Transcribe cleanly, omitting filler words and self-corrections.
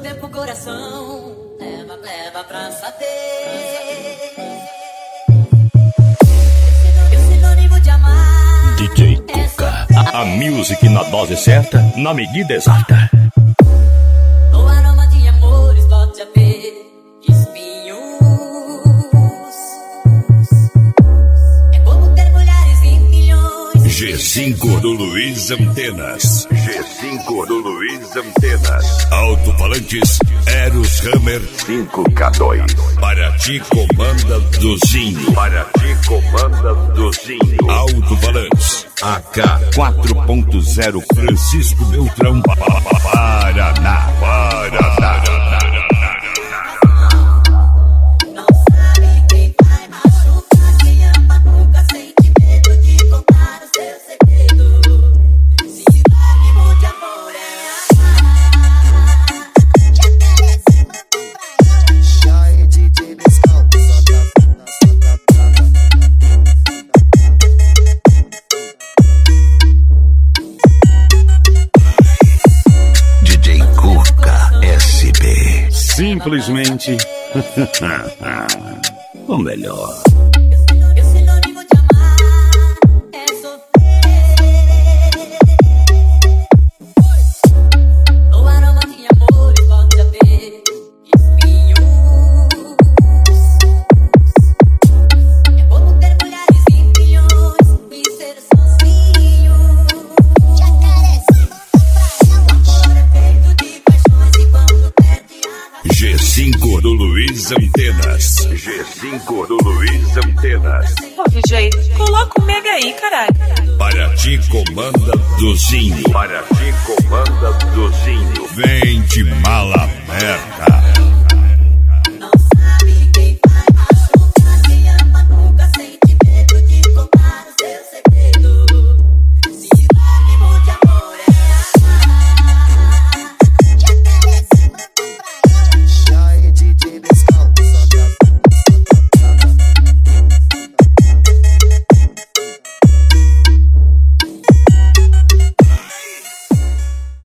tempo, coração. Leva pra saber. O sinônimo de amar. DJ Cuca. A music na dose certa, na medida exata. O aroma de amores pode haver espinhos. É como ter mulheres em milhões. G5 do Luiz Antenas. G5 do Luiz Antenas. Alto-falantes Eros Hammer 5K2. Para ti comanda Duzinho. Para ti comanda Duzinho. Alto-falantes AK 4.0 Francisco Beltrão. Paraná. Paraná. Simplesmente o melhor. O sinônimo de amar é sofrer. O aroma de amores pode haver espinhos. É como ter mulheres em milhões e ser sozinho. Amor é feito de paixões e quando perde a G5 do Luiz Antenas. G5 do Luiz Antenas. Ô, DJ, coloca o mega aí, caralho. Para ti comanda Duzinho. Para ti comanda Duzinho. Vem de mala aberta.